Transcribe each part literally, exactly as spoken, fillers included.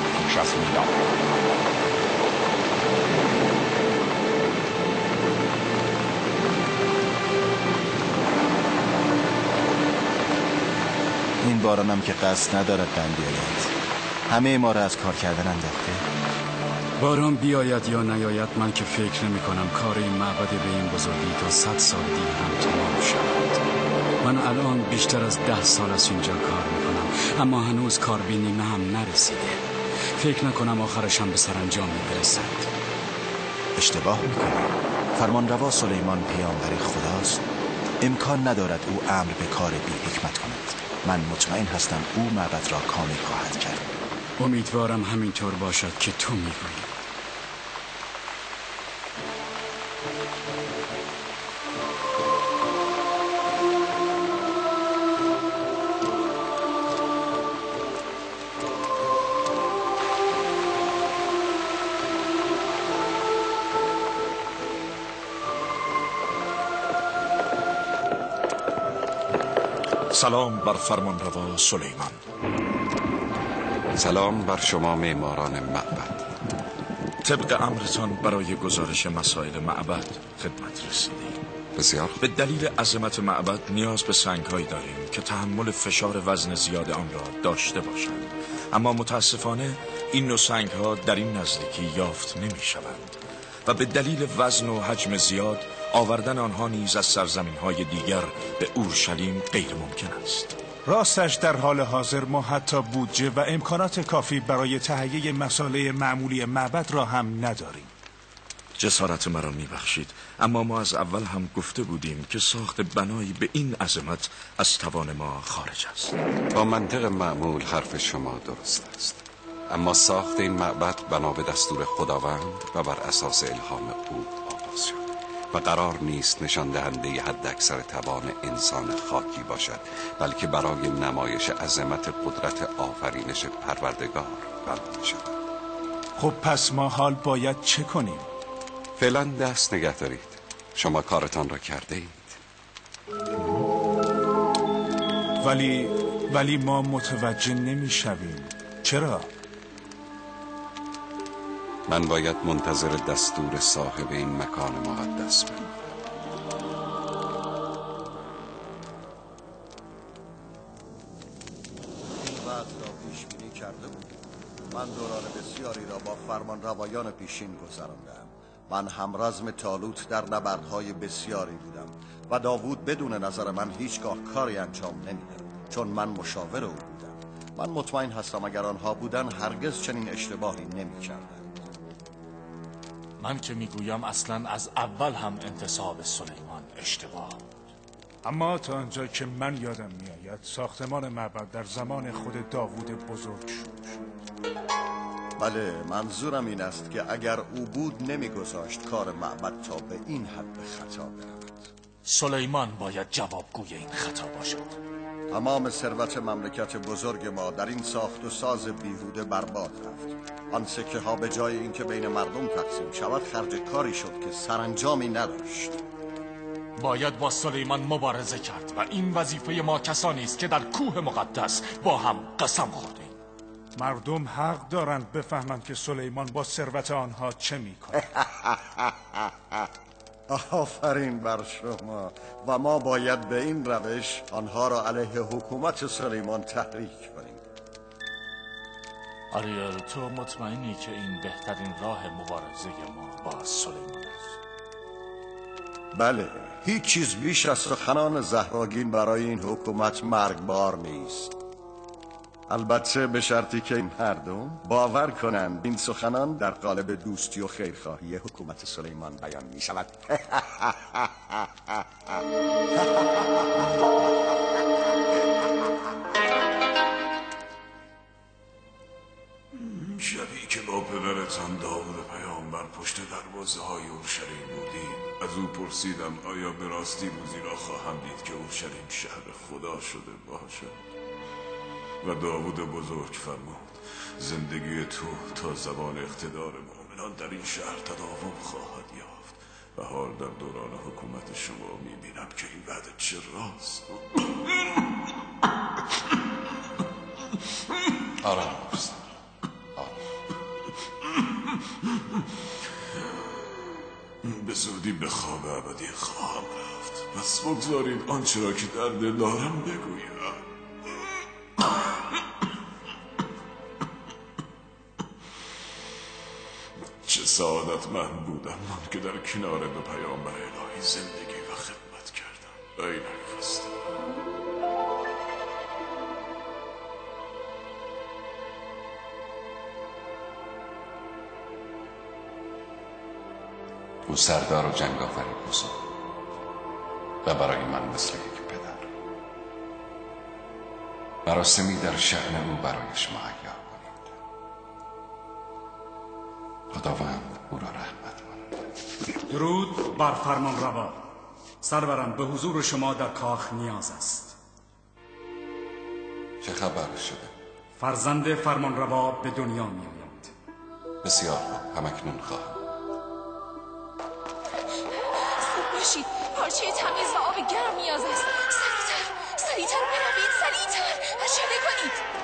شصت میلیون. این بارانم که قصد ندارد بند بیاید. همه ما را از کار کردن انداخته. باران بیاید یا نیاید، من که فکر نمی کنم کار این معبد به این بزرگی تا صد سال دیگه هم تمام شود. من الان بیشتر از ده سال از اینجا کار میکنم، اما هنوز کار به نیمه هم نرسیده. فکر نکنم آخرش هم به سرانجام برسد. اشتباه میکنی. فرمانروا سلیمان پیامبر خداست. امکان ندارد او امر به کار بی حکمت کند. من مطمئن هستم او معبد را کامل خواهد کرد. امیدوارم همینطور باشد که تو میگویی. سلام بر فرمانروا سلیمان. سلام بر شما معماران معبد. طبق امرتان برای گزارش مسائل معبد خدمت رسیدیم. بسیار. به دلیل عظمت معبد نیاز به سنگ‌هایی داریم که تحمل فشار وزن زیاد آن را داشته باشند، اما متاسفانه این نوع سنگ‌ها در این نزدیکی یافت نمی‌شوند و به دلیل وزن و حجم زیاد آوردن آنها نیز از سرزمین‌های دیگر به اورشلیم غیر ممکن است. راستش در حال حاضر ما حتی بودجه و امکانات کافی برای تهیه مساله معمولی معبد را هم نداریم. جسارت مرا میبخشید، اما ما از اول هم گفته بودیم که ساخت بنایی به این عظمت از توان ما خارج است. با منطق معمول حرف شما درست است، اما ساخت این معبد بنا به دستور خداوند و بر اساس الهام او آغاز شد و قرار نیست نشان دهنده حد اکثر توان انسان خاکی باشد، بلکه برای نمایش عظمت قدرت آفرینش پروردگار بنا شد. خب پس ما حال باید چه کنیم؟ فعلا دست نگه دارید. شما کارتان را کرده اید. ولی ولی ما متوجه نمیشویم. چرا؟ من باید منتظر دستور صاحب این مکان مقدس بمانم. این وضع را پیش بینی کرده بود. من دوران بسیاری را با فرمانروایان پیشین گذراندم. من همرزم طالوت در نبردهای بسیاری بودم و داوود بدون نظر من هیچگاه کاری انجام نمیداد، چون من مشاور او بودم. من مطمئن هستم اگر آنها بودن هرگز چنین اشتباهی نمی‌کردند. من که میگویم اصلا از اول هم انتصاب سلیمان اشتباه بود. اما تا آنجا که من یادم میآید ساختمان معبد در زمان خود داوود بزرگ شروع شد. بله، منظورم این است که اگر او بود نمیگذاشت کار معبد تا به این حد به خطا برود. سلیمان باید جوابگوی این خطا باشد. تمام ثروت مملکت بزرگ ما در این ساخت و ساز بیهوده برباد رفت. آن سکه ها به جای اینکه بین مردم تقسیم شود خرج کاری شد که سرانجامی نداشت. باید با سلیمان مبارزه کرد و این وظیفه ما کسانی است که در کوه مقدس با هم قسم خوردیم. مردم حق دارند بفهمند که سلیمان با ثروت آنها چه میکنه. آفرین بر شما. و ما باید به این روش آنها را علیه حکومت سلیمان تحریک کنیم. آریل، تو مطمئنی که این بهترین راه مبارزه ما با سلیمان است؟ بله، هیچ چیز بیش از سخنان زهراگین برای این حکومت مرگبار نیست. البته به شرطی که مردم باور کنند این سخنان در قالب دوستی و خیرخواهی حکومت سلیمان بیان می شود. شبی که با پدرتان داوود پیامبر پشت دروازه های اورشلیم بودیم، از او پرسیدم آیا به راستی روزی را خواهم دید که اورشلیم شهر خدا شده باشد؟ و داوود بزرگ فرمود زندگی تو تا زمان اقتدار مؤمنان در این شهر تداوم خواهد یافت و حال در دوران حکومت شما میبینم که این وعده چه راست. آرام باشید. آرام. به زودی به خواب ابدی خواهم رفت. پس بگذارید آنچه را که در دل دارم بگویم. چه سعادتمند بودم من که در کنار دو پیامبر الهی زندگی و خدمت کردم. ای نگفسته او سردار و جنگاوری بزرگ و برای من مثل یک پدر. مراسمی در شأن او برایش مهیا کنید. خداوند او را رحمت کند. درود بر فرمان روا. سرورم به حضور شما در کاخ نیاز است. چه خبر شده؟ فرزند فرمان روا به دنیا می آید. بسیار خوب، همکنون خواهم. خوب باشید، پارچه تمیز و آب گرم نیاز است. سریعتر سریعتر بروید، سریعتر عجله کنید.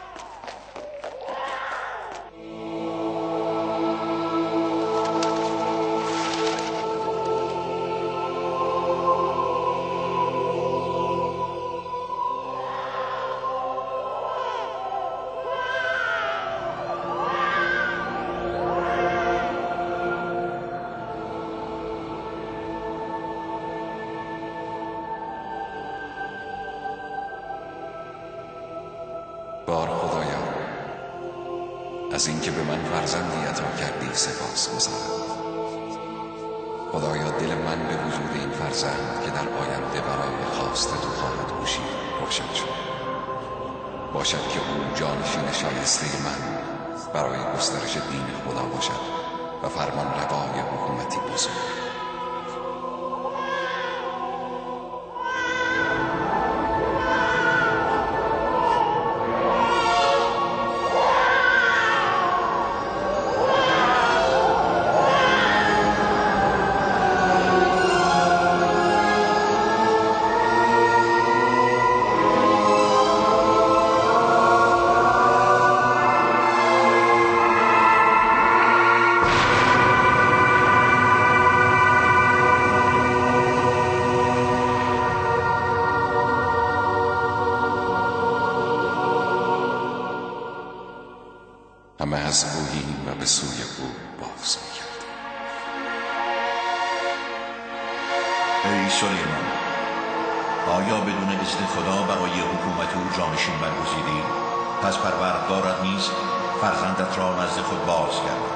بار خدایا، از اینکه به من فرزندی عطا کردی سپاس گزارم. خدایا دل من به وجود این فرزند که در آینده برای خواست تو خواهد کوشید روشن شد. باشد که او جانشین شایسته من برای گسترش دین خدا باشد و فرمان روای حکومتی بزرگ. همه از اوییم و به سوی او باز می‌کردیم. ای سلیمان، آیا بدون اذن خدا برای حکومت او جانشین برگزیدی؟ پس پروردگارت نیز فرزندت را نزد خود باز کرد.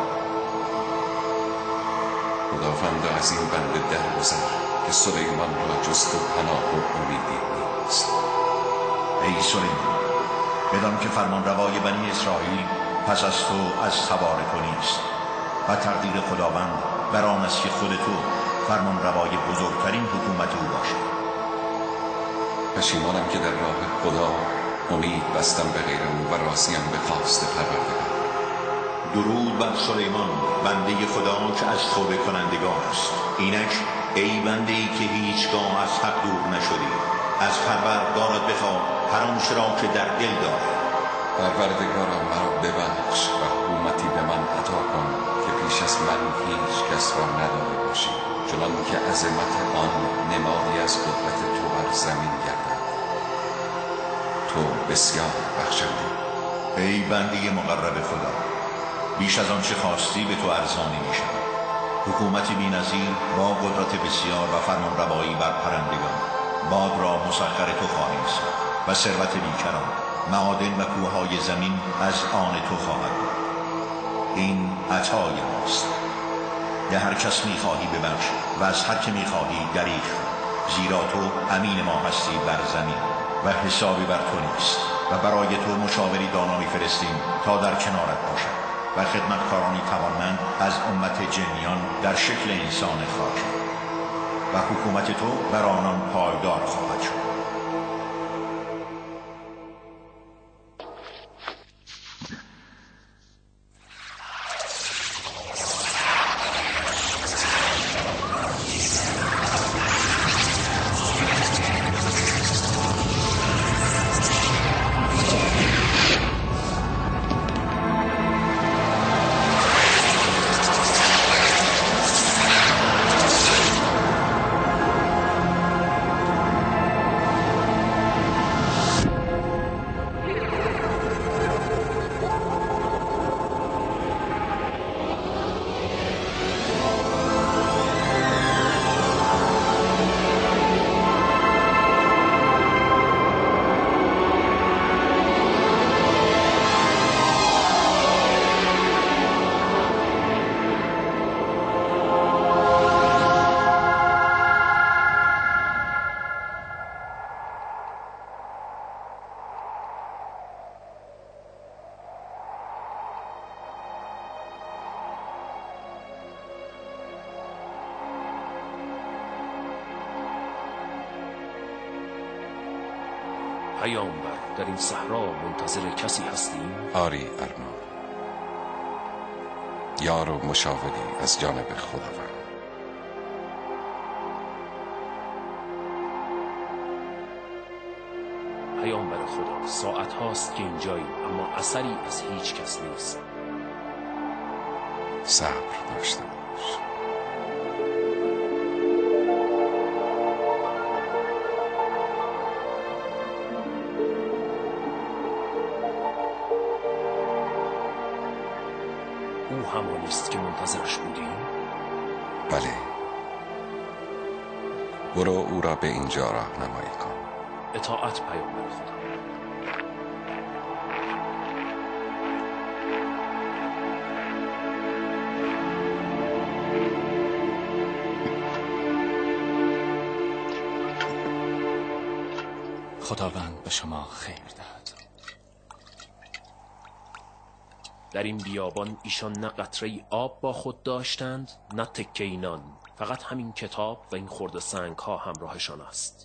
خداوند از این بنده درگذر که سلیمان را جست و پناه و امیدی نیست. ای سلیمان، بدان که فرمان روای بنی اسرائیل پس از تو از تبارک نیست و تقدیر خداوند بر آن است که خود تو فرمان روای بزرگترین حکومت او باشد. پشیمانم که در راه خدا امید بستم به غیر او و راضیم به خواست پروردگار. درود بر سلیمان بنده خدا که از توبه کنندگان است. اینک ای بنده ای که هیچگاه از حق دور نشدی، از پروردگارت بخواه هر آنچه را که در دل داری. پروردگارم مرا ببخش و حکومتی به من عطا کن که پیش از من هیچ کس را نداده باشی، چنان که عظمت آن نمادی از قدرت تو بر زمین گردد. تو بسیار بخشنده. ای بنده مقرب خدا، بیش از آنچه خواستی به تو ارزانی می شود. حکومتی بی‌نظیر با قدرت بسیار و فرمان روایی بر پرندگان. باد را مسخر تو خواهیم ساخت و ثروت بیکران، معادن و کوههای زمین از آن تو خواهد بود. این عطای ماست. به هر کس میخواهی ببخش و از هر که میخواهی دریغ کن، زیرا تو امین ما هستی بر زمین و حسابی بر تو نیست و برای تو مشاوری دانا میفرستیم تا در کنارت باشد و خدمتکارانی توانمند از امت جنیان در شکل انسان خاک و حکومت تو بر آنان پایدار خواهد شد. پیامبر، در این صحرا منتظر کسی هستیم؟ آری ارنون، یار و مشاوری از جانب خداوند. پیامبر خدا، ساعت هاست که اینجاییم اما اثری از هیچ کس نیست. صبر داشته باش. او همانی است که منتظرش بودیم؟ بله. برو او را به اینجا راهنمایی کن. اطاعت پیامبر خدا. خداوند به شما خیر دهد. در این بیابان ایشان نه قطره‌ای آب با خود داشتند نه تکه نان، فقط همین کتاب و این خرده سنگ ها همراهشان است.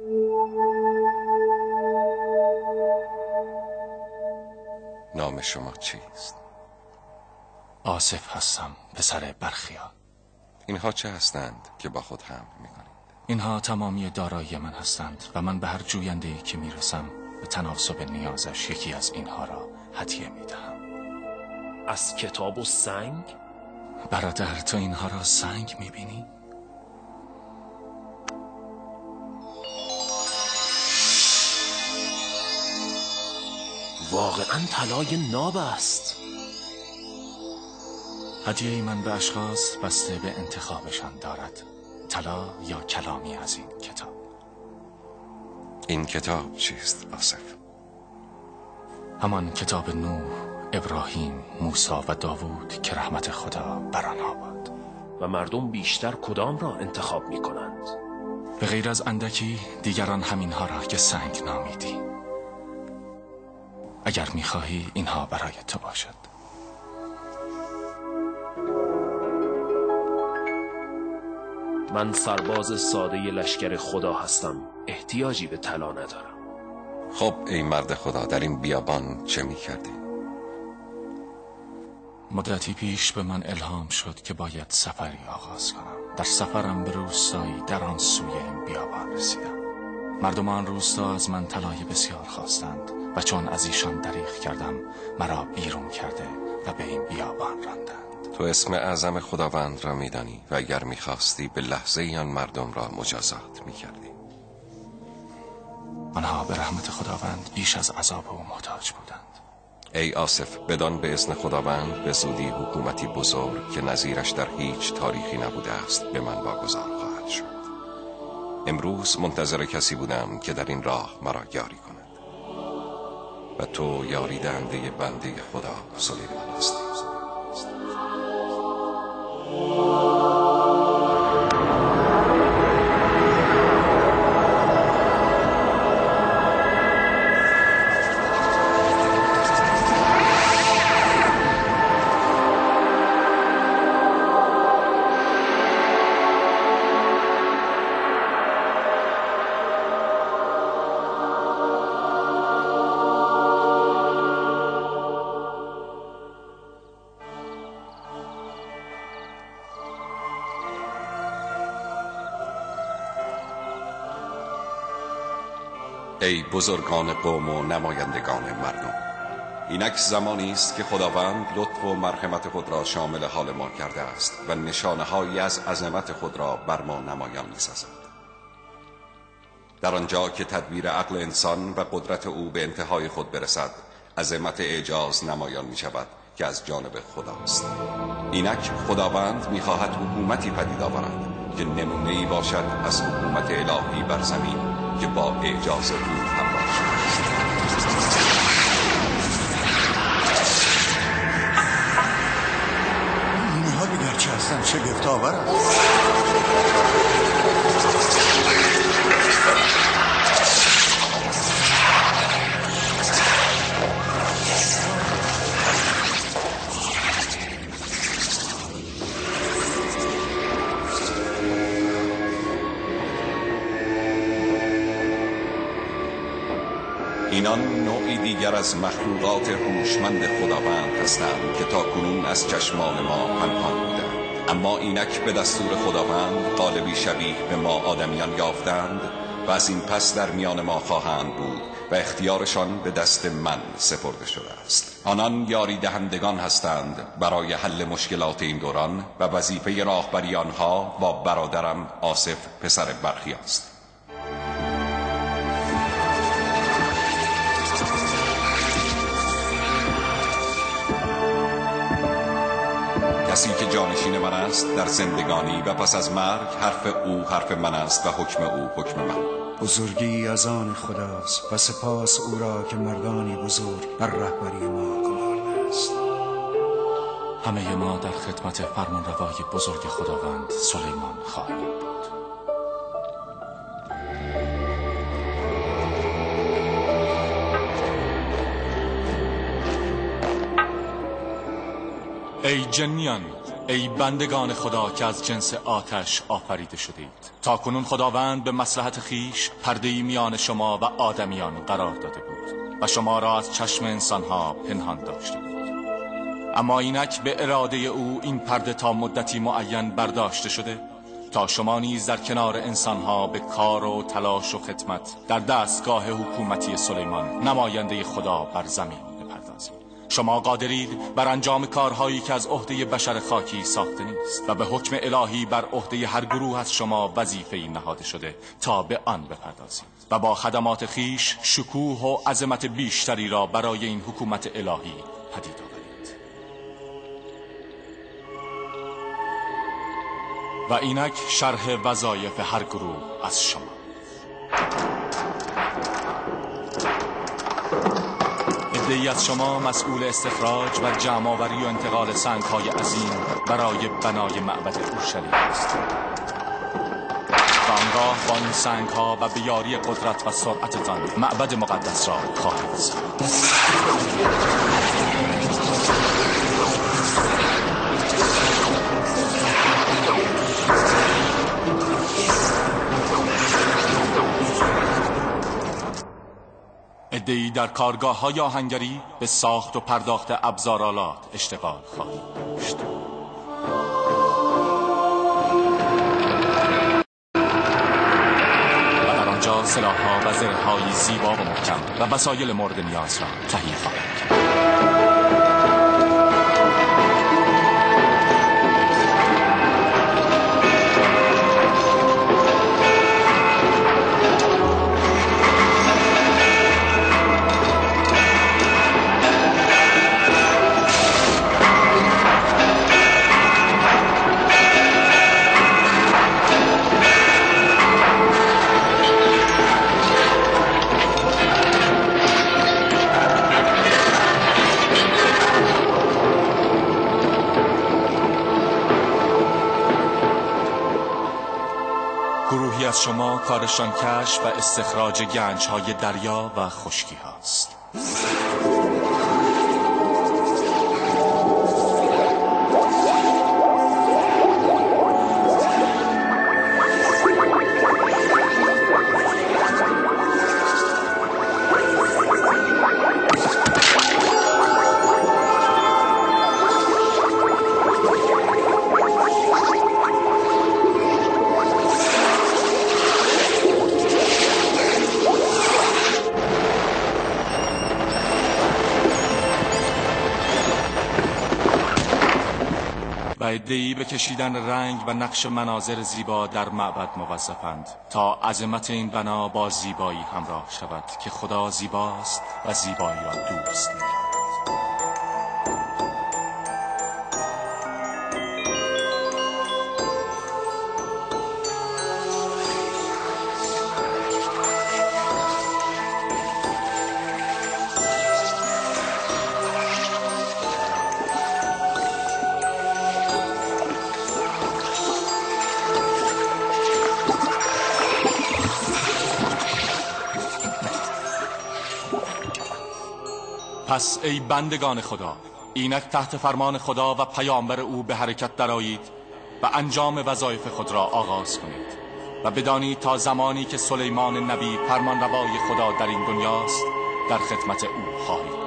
نام شما چیست؟ آصف هستم، پسر برخیا. اینها چه هستند که با خود حمل میکنید؟ اینها تمامی دارایی من هستند و من به هر جوینده‌ای که میرسم به تناسب نیازش یکی از اینها را هدیه میدهم. از کتاب و سنگ؟ برادر، تو اینها را سنگ میبینی؟ واقعا طلای ناب است. هدیه من به اشخاص بسته به انتخابشان دارد، طلا یا کلامی از این کتاب. این کتاب چیست آصف؟ همان کتاب نوح، ابراهیم، موسی و داوود که رحمت خدا بر آنها باد. و مردم بیشتر کدام را انتخاب می کنند؟ به غیر از اندکی دیگران همینها را که سنگ نامیدی. اگر میخواهی اینها برای تو باشد. من سرباز ساده لشکر خدا هستم، احتیاجی به طلا ندارم. خب ای مرد خدا، در این بیابان چه میکردی؟ مدتی پیش به من الهام شد که باید سفری آغاز کنم. در سفرم به روستایی در آن سوی این بیابان رسیدم. مردم آن روستا از من طلای بسیار خواستند و چون از ایشان دریغ کردم مرا بیرون کرده و به این بیابان راندند. تو اسم اعظم خداوند را میدانی و اگر میخواستی به لحظه آن مردم را مجازات میکردی. آنها به رحمت خداوند بیش از عذاب او محتاج بودند. ای آصف، بدان به اذن خداوند به زودی حکومتی بزرگ که نظیرش در هیچ تاریخی نبوده است به من واگذار خواهد شد. امروز منتظر کسی بودم که در این راه مرا یاری کند و تو یاری دهنده بنده خدا سلیمان هستی. ای بزرگان قوم و نمایندگان مردم، اینک زمانی است که خداوند لطف و مرحمت خود را شامل حال ما کرده است و نشانه‌هایی از عظمت خود را بر ما نمایان می‌سازد. در آنجا که تدبیر عقل انسان و قدرت او به انتهای خود برسد، عظمت اعجاز نمایان می‌شود که از جانب خداست. اینک خداوند می‌خواهد حکومتی پدید آورد که نمونه‌ای باشد از حکومت الهی بر زمین که با اعجاز او همراه شده است. اینها دیگر چه هستند؟ شگفت‌آور است. اینان نوعی دیگر از مخلوقات هوشمند خداوند هستند که تا کنون از چشمان ما پنهان بودند، اما اینک به دستور خداوند قالبی شبیه به ما آدمیان یافتند و از این پس در میان ما خواهند بود و اختیارشان به دست من سپرده شده است. آنان یاری دهندگان هستند برای حل مشکلات این دوران و وظیفه راهبری آنها با برادرم آصف پسر برخی است. کسی که جانشین من است در زندگانی و پس از مرگ، حرف او حرف من است و حکم او حکم من. بزرگی از آن خداست و سپاس او را که مردانی بزرگ بر رهبری ما گمارده است. همه ما در خدمت فرمانروای بزرگ خداوند سلیمان خواهیم بود. ای جنیان، ای بندگان خدا که از جنس آتش آفریده شدید، تا کنون خداوند به مصلحت خیش پرده‌ای میان شما و آدمیان قرار داده بود و شما را از چشم انسانها پنهان داشته بود. اما اینک به اراده او این پرده تا مدتی معین برداشته شده تا شما نیز در کنار انسانها به کار و تلاش و خدمت در دستگاه حکومتی سلیمان نماینده خدا بر زمین بپردازید. شما قادرید بر انجام کارهایی که از عهده بشر خاکی ساخته نیست و به حکم الهی بر عهده هر گروه از شما وظیفه‌ای نهاده شده تا به آن بپردازید و با خدمات خیش شکوه و عظمت بیشتری را برای این حکومت الهی پدید آورید. و اینک شرح وظایف هر گروه از شما. عده‌ای از شما مسئول استخراج و جمع‌آوری و انتقال سنگ‌های عظیم برای بنای معبد اورشلیم هستید. و آنگاه با این سنگ‌ها و به یاری قدرت و سرعتتان معبد مقدس را خواهید ساخت. عده‌ای در کارگاه‌های آهنگری به ساخت و پرداخت ابزارآلات اشتغال خواهید داشت. و در آنجا سلاح‌ها و زره‌های زیبا و محکم و وسایل مورد نیاز را تهیه خواهید کرد. گروهی از شما کارشان کشف و استخراج گنج‌های دریا و خشکی هاست. و عده‌ای به کشیدن رنگ و نقش مناظر زیبا در معبد موظفند تا عظمت این بنا با زیبایی همراه شود که خدا زیباست و زیبایی را دوست می‌دارد. پس ای بندگان خدا، اینک تحت فرمان خدا و پیامبر او به حرکت درآیید و انجام وظایف خود را آغاز کنید و بدانید تا زمانی که سلیمان نبی فرمانروای خدا در این دنیاست در خدمت او خواهید.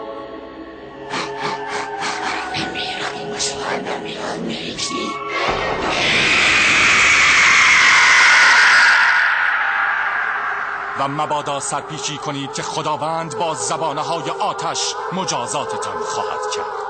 و مبادا سرپیچی کنید که خداوند با زبانه‌های آتش مجازاتتان خواهد کرد.